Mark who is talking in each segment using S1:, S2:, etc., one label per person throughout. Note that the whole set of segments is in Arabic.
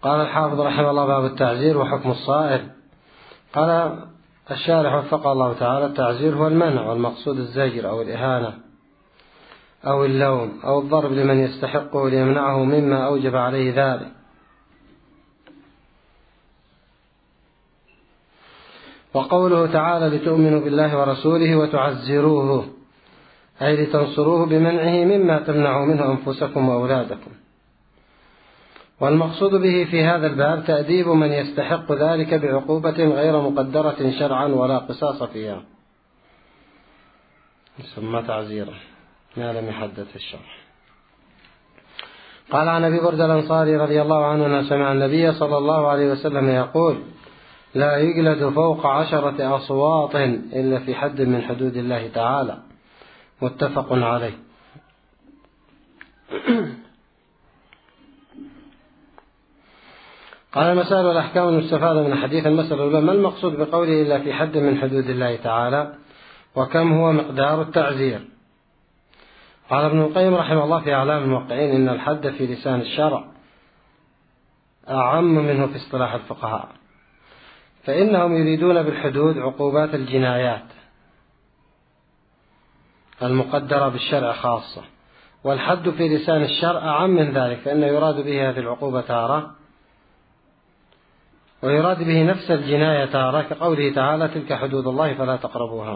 S1: قال الحافظ رحمه الله: باب التعزير وحكم الصائل. قال الشارح وفقه الله تعالى: التعزير هو المنع، والمقصود الزجر أو الإهانة أو اللوم أو الضرب لمن يستحقه ليمنعه مما أوجب عليه ذلك. وقوله تعالى: لتؤمنوا بالله ورسوله وتعزروه، أي لتنصروه بمنعه مما تمنعوا منه أنفسكم وأولادكم. والمقصود به في هذا الباب تأديب من يستحق ذلك بعقوبة غير مقدرة شرعا ولا قصاص فيها، يسمى تعزيرا ما لم يحدد في الشرع. قال عن أبي بردة الأنصاري رضي الله عنه أنه سمع النبي صلى الله عليه وسلم يقول: لا يجلد فوق 10 أصوات إلا في حد من حدود الله تعالى. متفق عليه. قال: المسائل والأحكام المستفادة من الحديث. المسألة الأولى: ما المقصود بقوله إلا في حد من حدود الله تعالى؟ وكم هو مقدار التعزير؟ قال ابن القيم رحمه الله في أعلام الموقعين: إن الحد في لسان الشرع أعم منه في اصطلاح الفقهاء، فإنهم يريدون بالحدود عقوبات الجنايات المقدرة بالشرع خاصة، والحد في لسان الشرع أعم من ذلك، فإنه يراد به هذه العقوبة تارة ويراد به نفس الجناية تارة، كقوله تعالى: تلك حدود الله فلا تقربوها،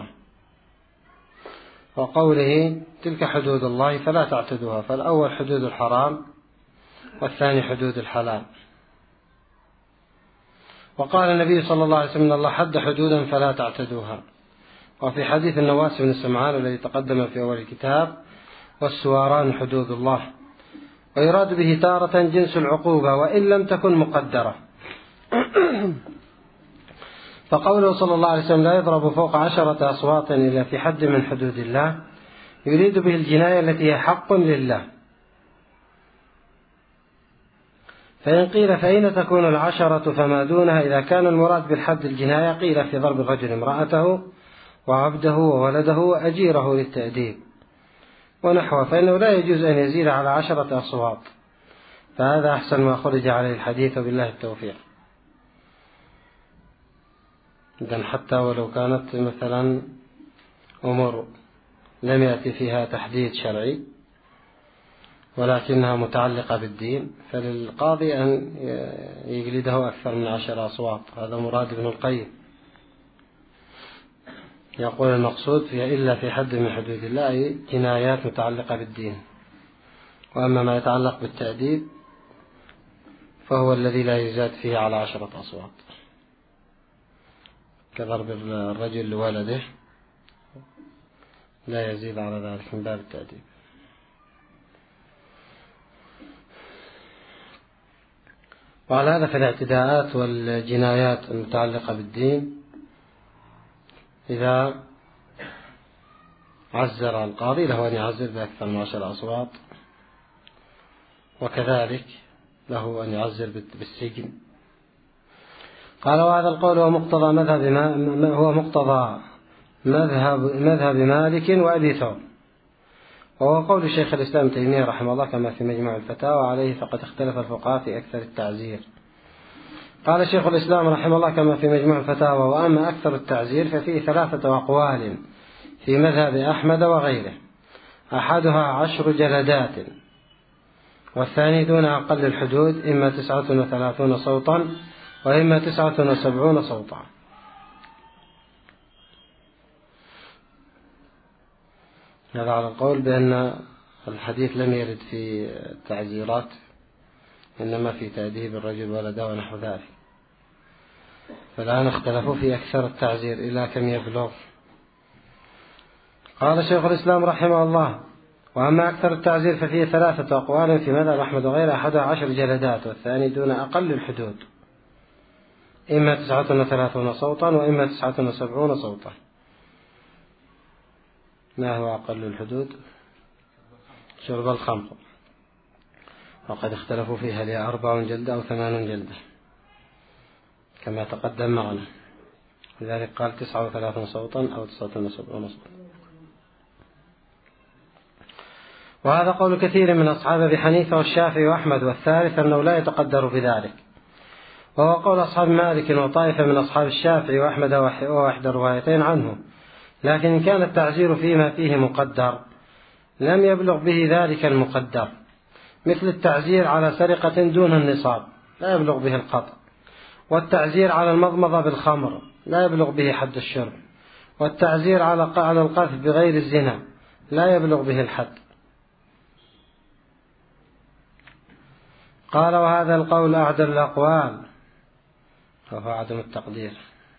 S1: وقوله: تلك حدود الله فلا تعتدوها. فالأول حدود الحرام والثاني حدود الحلال. وقال النبي صلى الله عليه وسلم: إن الله حد حدودا فلا تعتدوها. وفي حديث النواس بن سمعان الذي تقدم في أول الكتاب: والسواران حدود الله. ويراد به تارة جنس العقوبة وإن لم تكن مقدرة. فقوله صلى الله عليه وسلم: لا يضرب فوق 10 أصوات إلا في حد من حدود الله، يريد به الجناية التي هي حق لله. فإن قيل: فأين تكون 10 فما دونها؟ إذا كان المراد بالحد الجناية، قيل: في ضرب الرجل امرأته وعبده وولده وأجيره للتأديب ونحوه، فإنه لا يجوز أن يزيد على 10 أصوات، فهذا أحسن ما خرج عليه الحديث، وبالله التوفيق. إذن حتى ولو كانت مثلا أمور لم يأتي فيها تحديد شرعي ولكنها متعلقة بالدين، فللقاضي أن يجلده أكثر من 10 أصوات. هذا مراد ابن القيم، يقول: المقصود فيها إلا في حد من حدود الله، أي جنايات متعلقة بالدين. وأما ما يتعلق بالتأديب فهو الذي لا يزاد فيه على 10 أصوات، كضرب الرجل لولده لا يزيد على ذلك من باب التأديب. وعلى هذا فالاعتداءات والجنايات المتعلقة بالدين إذا عزر القاضي له أن يعزر بأكثر من 10 أصوات، وكذلك له أن يعزر بالسجن. قال: وهذا القول هو مقتضى مذهب مالك وأبي ثور، وهو قول شيخ الإسلام تيمية رحمه الله كما في مجموع الفتاوى. عليه فقد اختلف الفقهاء في أكثر التعزير. قال شيخ الإسلام رحمه الله كما في مجموع الفتاوى: وأما أكثر التعزير ففيه 3 أقوال في مذهب أحمد وغيره، أحدها 10 جلدات، والثاني دون أقل الحدود، إما 39 صوتا وإما 79 صوتا. هذا على القول بأن الحديث لم يرد في التعزيرات، إنما في تأديب الرجل ولده ونحو ذلك. فالآن اختلفوا في أكثر التعزير إلى كم يبلغ. قال شيخ الإسلام رحمه الله: وأما أكثر التعزير ففيه 3 أقوال في مذهب أحمد وغيره، أحدها 10 جلدات، والثاني دون أقل الحدود، إما 39 صوتا وإما 79 صوتا. ما هو أقل الحدود؟ شرب الخمر، وقد اختلفوا فيها هل هي 4 جلدة أو 8 جلدة كما تقدم معنا، لذلك قال 39 صوتا أو 79 صوتا. وهذا قول كثير من أصحاب أبي حنيفة والشافعي وأحمد، والثالث أنه لا يتقدر بذلك، وهو قول أصحاب مالك وطائفة من أصحاب الشافعي وأحمد وإحدى الروايتين عنه. لكن إن كان التعزير فيما فيه مقدر لم يبلغ به ذلك المقدر، مثل التعزير على سرقة دون النصاب لا يبلغ به القطع، والتعزير على المضمضة بالخمر لا يبلغ به حد الشرب، والتعزير على القذف بغير الزنا لا يبلغ به الحد. قال وهذا القول أعدل الأقوال، وهو عدم التقدير.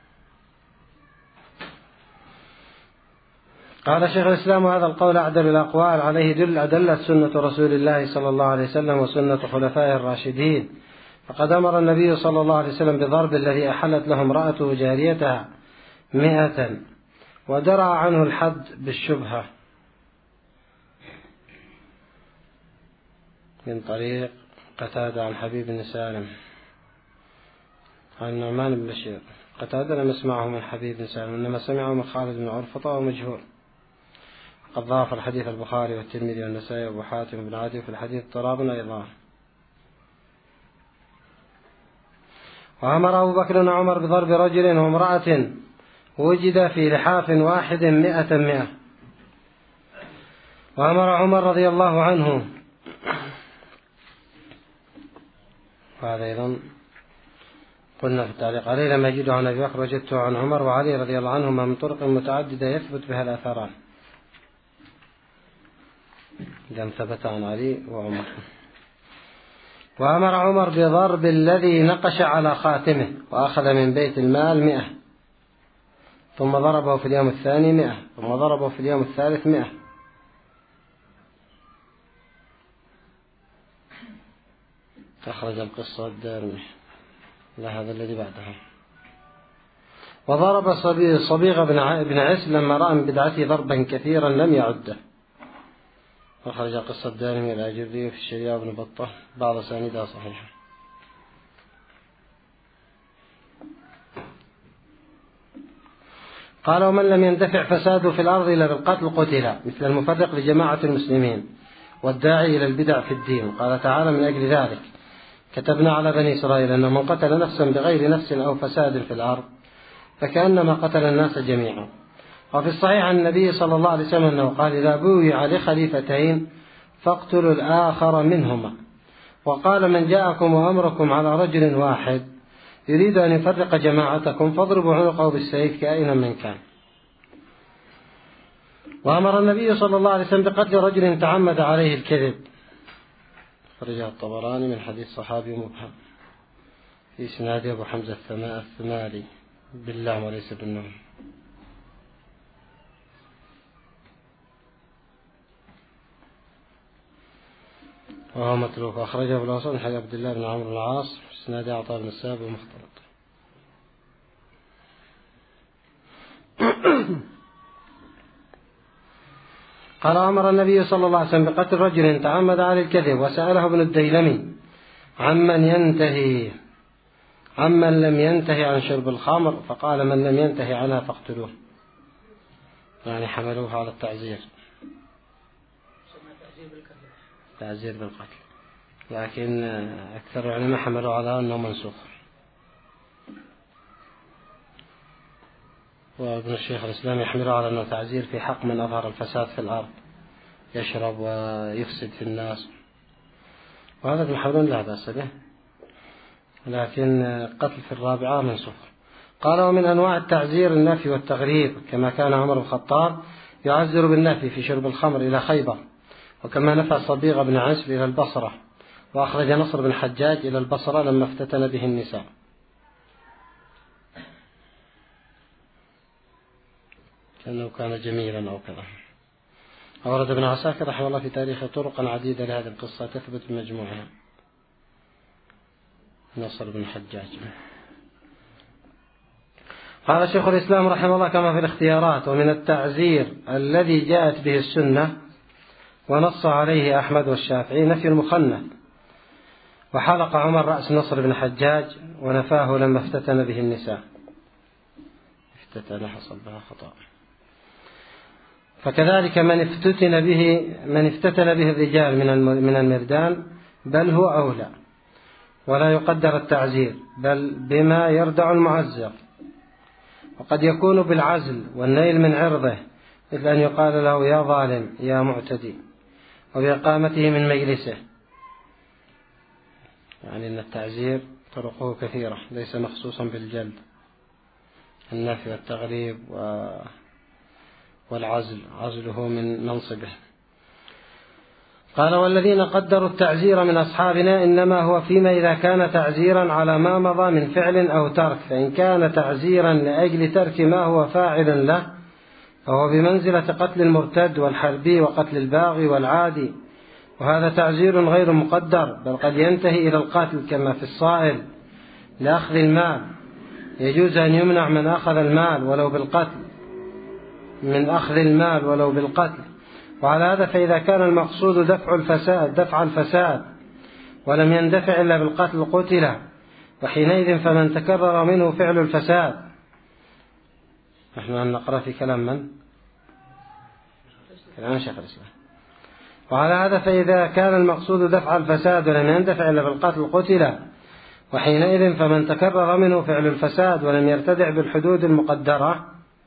S1: قال شيخ الإسلام وهذا القول أعدل الأقوال، عليه أدلت سنة رسول الله صلى الله عليه وسلم وسنة خلفائه الراشدين، فقد أمر النبي صلى الله عليه وسلم بضرب الذي أحلت له امرأته جاريتها 100، ودرع عنه الحد بالشبهة من طريق قتادة عن حبيب بن سالم عن النعمان بن بشير. قتادة لم يسمعه من حبيب بن سالم، إنما سمعه من خالد بن عرفطة ومجهول. قد ضاف الحديث البخاري والترمذي والنسائي وابو حاتم بن عدي في الحديث اضطراب أيضا. وأمر أبو بكر وعمر بضرب رجل وامرأة وجد في لحاف واحد 100. وأمر عمر رضي الله عنه، وهذا أيضا قلنا في التعليق عليه لما يجده عن أبي بكر وجدته عن عمر وعلي رضي الله عنهما من طرق متعددة يثبت بها الأثران، لم ثبت عن علي وعمر. وأمر عمر بضرب الذي نقش على خاتمه وأخذ من بيت المال 100، ثم ضربه في اليوم الثاني 100، ثم ضربه في اليوم الثالث 100. أخرج القصة الدارمي. لا هذا الذي بعدها. وضرب صبيغ بن عس لما رأى من بدعته ضربا كثيرا لم يعده. أخرج قصة الدارمي الأجري في الشريعة بن بطة، بعض أسانيدها صحيحة. قال ومن لم يندفع فساده في الأرض إلا بالقتل قتل، مثل المفرق لجماعة المسلمين والداعي إلى البدع في الدين. قال تعالى من أجل ذلك كتبنا على بني إسرائيل أن من قتل نفسا بغير نفس أو فساد في الأرض فكأنما قتل الناس جميعا. وفي الصحيح عن النبي صلى الله عليه وسلم أنه قال إذا بويع لخليفتين فاقتلوا الآخر منهما. وقال من جاءكم وأمركم على رجل واحد يريد أن يفرق جماعتكم فاضربوا عنقه بالسيف كائنا من كان. وأمر النبي صلى الله عليه وسلم بقتل رجل تعمد عليه الكذب، خرجه الطبراني من حديث صحابي مبهم في إسناد أبو حمزة الثمالي باللام وليس بالنون. وهو متروك. أخرجه ابن الأوسط من حديث عبد الله بن عمرو بن العاص في إسناد عطاء بن السائب ومختلط. قال أمر النبي صلى الله عليه وسلم بقتل رجل تعمد على الكذب، وسأله ابن الديلمي عمن لم ينتهي عن شرب الخمر، فقال من لم ينتهي عنها فاقتلوه، يعني حملوه على التعزير، تعزير بالقتل، لكن أكثر العلماء حملوا على أنه منسوخ. وابن الشيخ الإسلام يحمله على أنه تعزير في حق من أظهر الفساد في الأرض يشرب ويفسد في الناس، وهذا ابن حلول لا بأس به، لكن قتل في الرابعة منسوخ. قال ومن أنواع التعزير النفي والتغريب، كما كان عمر بن الخطاب يعزر بالنفي في شرب الخمر إلى خيبر، وكما نفى صبيغ بن عسل إلى البصرة، وأخرج نصر بن حجاج إلى البصرة لما افتتن به النساء. كأنه كان جميلا أو كذا. أورد ابن عساكر رحمه الله في تاريخ طرقا عديدة لهذه القصة تثبت بمجموعها. نصر بن حجاج. قال شيخ الإسلام رحمه الله كما في الاختيارات ومن التعزير الذي جاءت به السنة ونص عليه أحمد والشافعي نفي المخنث، وحلق عمر رأس نصر بن حجاج ونفاه لما افتتن به النساء. افتتن حصل بها خطأ. فكذلك من افتتن به الرجال من المردان بل هو أولى. ولا يقدر التعزير بل بما يردع المعزر، وقد يكون بالعزل والنيل من عرضه، مثل أن يقال له يا ظالم يا معتدي، وبإقامته من مجلسه. يعني أن التعزير طرقه كثيرة ليس مخصوصا بالجلد، النفي والتغريب والعزل، عزله من منصبه. قال والذين قدروا التعزير من أصحابنا إنما هو فيما إذا كان تعزيرا على ما مضى من فعل أو ترك، فإن كان تعزيرا لأجل ترك ما هو فاعل له فهو بمنزلة قتل المرتد والحربي وقتل الباغي والعادي، وهذا تعزير غير مقدر، بل قد ينتهي إلى القتل كما في الصائل لأخذ المال، يجوز أن يمنع من أخذ المال ولو بالقتل، من أخذ المال ولو بالقتل. وعلى هذا فإذا كان المقصود دفع الفساد ولم يندفع إلا بالقتل قتل، وحينئذ فمن تكرر منه فعل الفساد. نحن نقرأ في كلام من؟ كلام شيخ الإسلام. وعلى هذا فإذا كان المقصود دفع الفساد ولم يندفع إلا بالقتل قتل، وحينئذ فمن تكرر منه فعل الفساد ولم يرتدع بالحدود المقدرة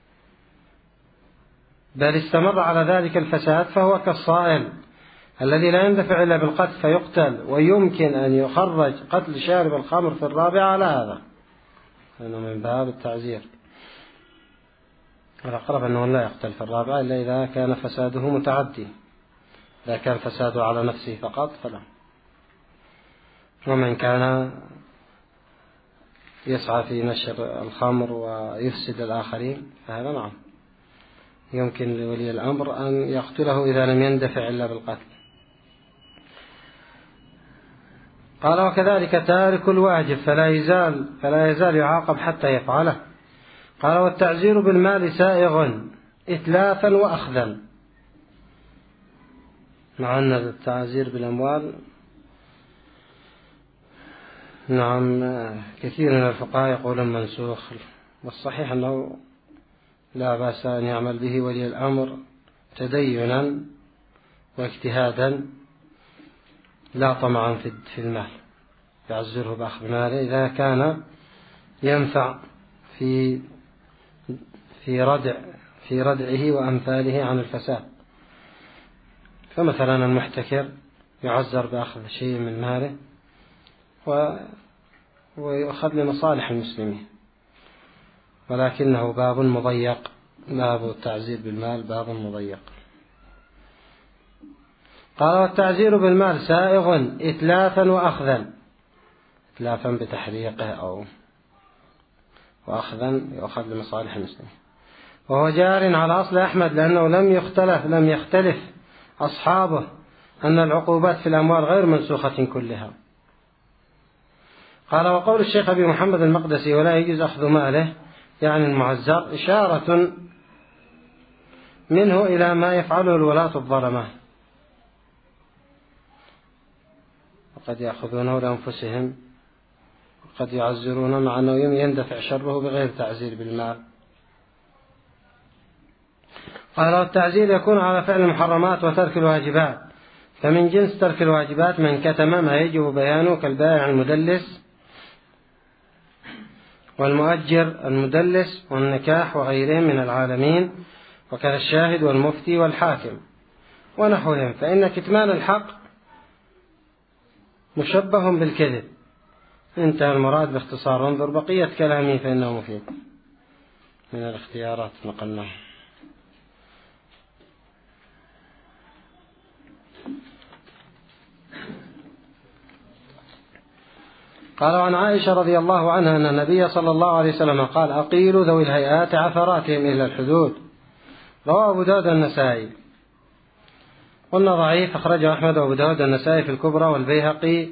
S1: بل استمر على ذلك الفساد فهو كالصائل الذي لا يندفع إلا بالقتل فيقتل، ويمكن أن يخرج قتل شارب الخمر في الرابع على هذا، لأنه من باب التعزير. الأقرب أنه لا يقتل في الرابع إلا إذا كان فساده متعدي، إذا كان فساده على نفسه فقط فلا. ومن كان يسعى في نشر الخمر ويفسد الآخرين فهذا نعم يمكن لولي الأمر أن يقتله إذا لم يندفع إلا بالقتل. قال وكذلك تارك الواجب فلا يزال يعاقب حتى يفعله. قال والتعزير بالمال سائغ إتلافا وأخذا، مع أن التعزير بالأموال نعم كثير من الفقهاء يقولون منسوخ، والصحيح أنه لا بأس أن يعمل به ولي الأمر تدينا واجتهادا لا طمعا في المال، يعزره بأخذ ماله إذا كان ينفع في ردعه وأمثاله عن الفساد. فمثلا المحتكر يعزر بأخذ شيء من ماله ويؤخذ لمصالح المسلمين، ولكنه باب مضيق، باب التعزير بالمال باب مضيق. قال والتعزير بالمال سائغ إتلافا وأخذا، إتلافا بتحريقه أو وأخذا يؤخذ لمصالح المسلمين. وهو جار على أصل أحمد لأنه لم يختلف أصحابه أن العقوبات في الأموال غير منسوخة كلها. قال وقول الشيخ أبي محمد المقدسي ولا يجوز أخذ ماله يعني المعزر إشارة منه إلى ما يفعله الولاة الظلمة، وقد يأخذونه لأنفسهم وقد يعزرون مع أنه يندفع شره بغير تعزير بالمال. قال والتعزير يكون على فعل المحرمات وترك الواجبات، فمن جنس ترك الواجبات من كتم ما يجب بيانه كالبائع المدلس والمؤجر المدلس والنكاح وغيرهم من العالمين، وكذا الشاهد والمفتي والحاكم ونحوهم، فإن كتمان الحق مشبه بالكذب. انتهى المراد باختصار، انظر بقية كلامي فإنه مفيد من الاختيارات نقلناه. قال عن عائشة رضي الله عنها أن النبي صلى الله عليه وسلم قال أقيلوا ذوي الهيئات عثراتهم إلى الحدود، رواه أبو داود النسائي. قلنا ضعيف، أخرجه أحمد وأبو داود النسائي في الكبرى والبيهقي.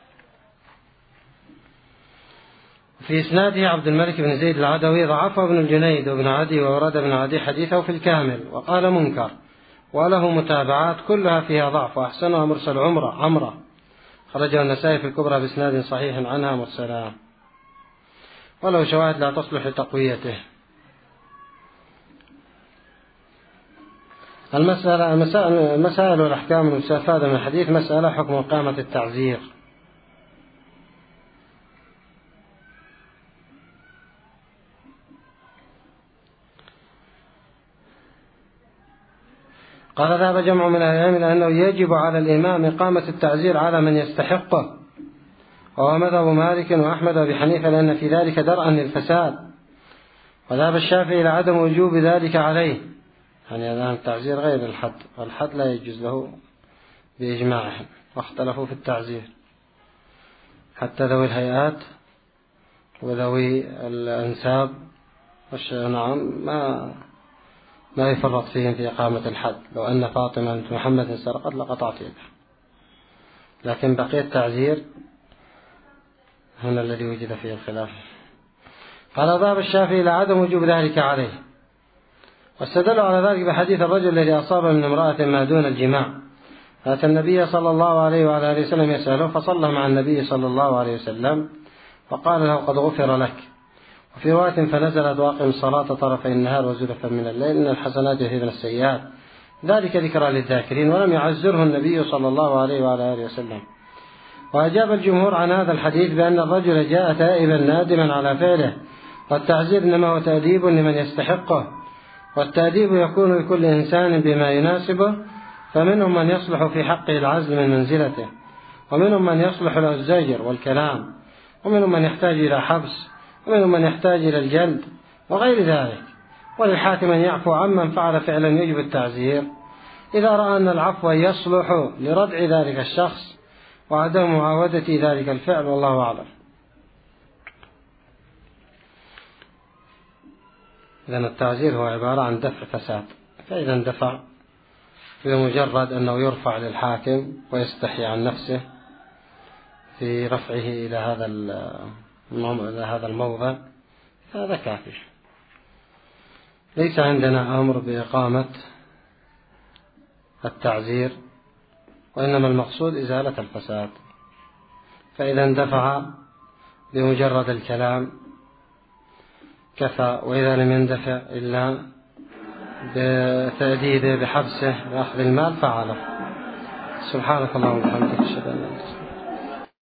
S1: في إسناده عبد الملك بن زيد العدوي، ضعفه ابن الجنيد وابن عدي وورد ابن عدي حديثه في الكامل وقال منكر، وله متابعات كلها فيها ضعف، وأحسنها مرسل عمرة خرجه النسائي في الكبرى بإسناد صحيح عنها مرسلا، ولو شواهد لا تصلح لتقويته. المسائل والأحكام المستفادة من الحديث: مسألة حكم إقامة التعزير. قال ذهب جمع من أهل العلم إلى أنه يجب على الإمام إقامة التعزير على من يستحقه، وهو مذهب مالك وأحمد وأبي حنيفة، لأن في ذلك درءا للفساد. وذهب الشافعي إلى عدم وجوب ذلك عليه، يعني الآن التعزير غير الحد، والحد لا يجوز له بإجماعهم، واختلفوا في التعزير حتى ذوي الهيئات وذوي الأنساب نعم ما يفرط فيهم في إقامة الحد. لو أن فاطمة بنت محمد سرقت لقطعت يدها، لكن بقية التعزير هنا الذي وجد فيه الخلاف. قال ذهب الشافعي إلى عدم وجوب ذلك عليه، واستدلوا على ذلك بحديث الرجل الذي أصاب من امرأة ما دون الجماع، فأتى النبي صلى الله عليه وعلى آله وسلم يسأله، فصلى مع النبي صلى الله عليه وسلم، فقال له قد غفر لك. وفي رواية فنزلت واقم الصلاة طرفي النهار وزلفا من الليل إن الحسنات يذهبن السيئات ذلك ذكرى للذاكرين، ولم يعزره النبي صلى الله عليه وعلى آله وسلم. وأجاب الجمهور عن هذا الحديث بأن الرجل جاء تائبا نادما على فعله، والتعزير إنما هو تأديب لمن يستحقه، والتأديب يكون لكل إنسان بما يناسبه، فمنهم من يصلح في حقه العزل من منزلته، ومنهم من يصلح له الزجر والكلام، ومنهم من يحتاج إلى حبس، ومنهم من يحتاج إلى الجلد وغير ذلك. وللحاكم أن يعفو عمن فعل فعلا يجب التعزير إذا رأى أن العفو يصلح لردع ذلك الشخص وعدم معاودة ذلك الفعل، والله أعلم. إذن التعزير هو عبارة عن دفع فساد، فإذا اندفع بمجرد أنه يرفع للحاكم ويستحي عن نفسه في رفعه إلى هذا الموضع، هذا كافي. ليس عندنا أمر بإقامة التعزير، وإنما المقصود إزالة الفساد. فإذا اندفع بمجرد الكلام كفى، وإذا لم يندفع إلا بتأديده بحبسه وأخذ المال فعله. سبحانك اللهم وبحمدك، أشهد أن لا إله إلا أنت.